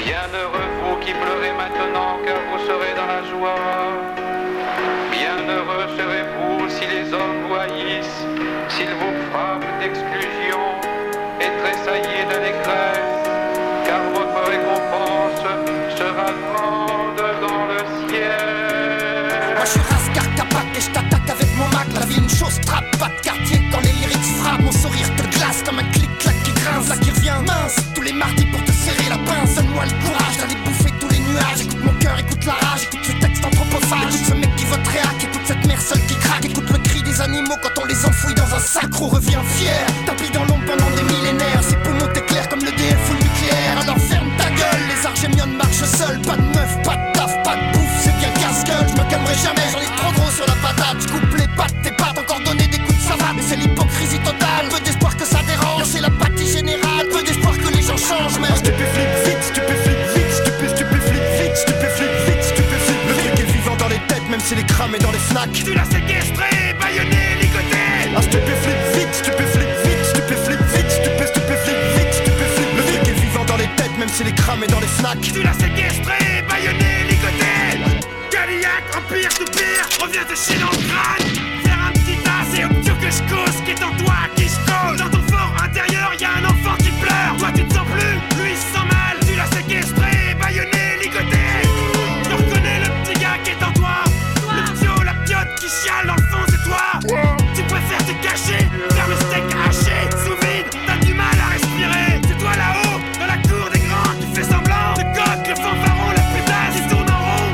Bienheureux vous qui pleurez maintenant, car vous serez dans la joie. Bienheureux serez-vous si les hommes vous haïssent, s'ils vous frappent d'exclusion et tressaillent d'allégresse, car votre récompense sera grande dans le ciel. Moi je suis Raskar Kapak et je t'attaque avec mon Mac. La vie une chose trappe, pas de quartier quand les lyrics frappent. Mon sourire te glace comme un clic-clac qui grince. Là qui revient mince, tous les mardis pour te serrer la pince. Donne-moi le courage d'aller bouffer tous les nuages. Écoute mon cœur, écoute la rage, écoute ce texte anthropophage. Écoute ce mec qui vote réac, écoute cette mère seule qui craque. Écoute le cri des animaux quand on les enfouit dans un sac. On revient fier, tapis dans l'ombre pendant des millénaires. Ses poumons t'éclairent comme le DF ou le nucléaire. Alors ferme ta gueule, les argémionnes marchent seuls. Pas de meuf, pas de taf, pas de bouffe, c'est bien casse-gueule. Je me calmerai jamais, j'en ai trop gros sur la patate. Je coupe les pattes, tes pattes, encore donner des coups de savate. Mais c'est l'hypocrisie totale, peu d'espoir que ça dérange. C'est l'apathie générale, peu d'espoir que les gens changent. Mais stupéflip vite, stupéflip vite, stupéflip vite, stupéflip vite, stupéflip. Le truc est vivant dans les têtes, même s'il est cramé dans les snacks. Tu l'as séquestré, bâillonné, ligoté. Un stupéflip vite, stupéflip vite, stupéflip vite, stupéflip vite, stupéflip. Le truc est vivant dans les têtes, même s'il est cramé dans les snacks. Tu l'as séquestré, bâillonné, ligoté. Cadillac, empire, soupir, reviens te chier dans le crâne. Faire un petit tas, c'est au pire que je cause, qui est en toi, qui je cause. Dans ton fort intérieur, y'a un enfant qui pleure. Toi tu te sens plus, lui il se sent mal. Tu l'as séquestré, bâillonné, ligoté. Tu reconnais le petit gars qui est en toi. Le pio, la piote qui chiale dans le fond, c'est toi. Tu préfères te cacher, faire le steak haché, sous vide, t'as du mal à respirer. C'est toi là-haut, dans la cour des grands, qui fait semblant de coque, le fanfaron, la putasse, qui tourne en rond.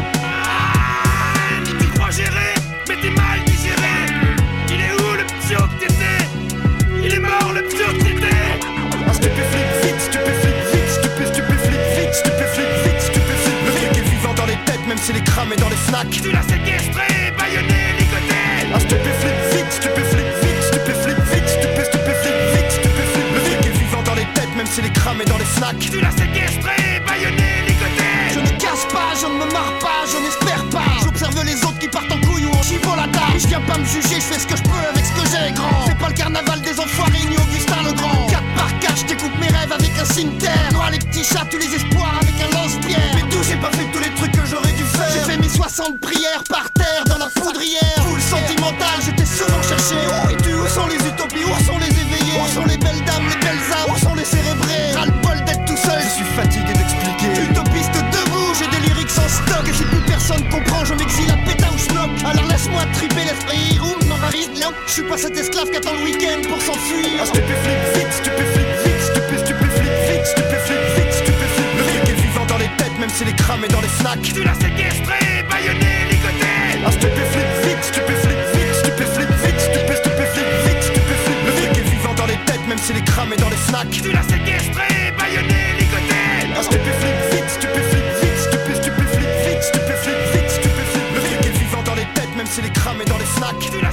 Tu crois gérer, mais t'es mal digéré. Il est où le pio que t'étais? Il est mort le pio que t'étais. Un stupéflip vite, stupéflip vite, stupéflip vite, stupéflip vite, stupéflip. Le truc est vivant dans les têtes, même s'il est cramé dans les snacks. Tu l'as séquestré, bâillonné, ligoté. Un stupéflip vite, stupéflip vite, stupéflip vite, stupéflip vite, stupéflip. Le truc est vivant dans les têtes, même s'il est cramé dans les snacks. Tu l'as séquestré, bâillonné, ligoté. je ne casse pas, je ne me marre pas, je n'espère pas. J'observe les autres qui partent en couille ou en chibolata. Et je viens pas me juger, je fais ce que je peux avec ce que j'ai, grand. C'est pas le carnaval des enfoirés ni Augustin le Grand. 4 par 4, je découpe mes rêves avec un cimetière. Noie les petits chats, tu les espoirs avec un lance-pierre. Mais d'où j'ai pas fait tous les trucs que j'aurais dû faire. J'ai fait mes 60 prières par terre dans la poudrière. Full sentimental, j'étais souvent cherché. Où es-tu? Où sont les utopies? Où sont les éveillés? Où sont les belles dames, les belles âmes? Où sont les cérébrés? Ras-le-bol d'être tout seul, Je suis fatigué d'expliquer. utopiste debout, j'ai des lyrics en stock. Et si plus personne comprend, je m'exile à péta ou schnock. Alors laisse-moi triper l'esprit, room, non varie, non. Je suis pas cet esclave qui attend le week-end pour s'enfuir. Un stupéflip vite, stupéflip vite, stupéflip vite, stupéflip vite, stupéflip. Le truc est vivant dans les têtes, même s'il est cramé dans les snacks. Tu l'as séquestré, bâillonné, ligoté. Un stupéflip vite, stupéflip vite, stupéflip vite, stupéflip vite, stupéflip. Le truc est vivant dans les têtes, même s'il est cramé dans les snacks. Tu l'as séquestré, bâillonné, ligoté. Un stupéflip vite, stupéflip vite, stupéflip vite, stupéflip vite, stupéflip. Le truc est vivant dans les têtes, même s'il est cramé dans les snacks. Tu l'as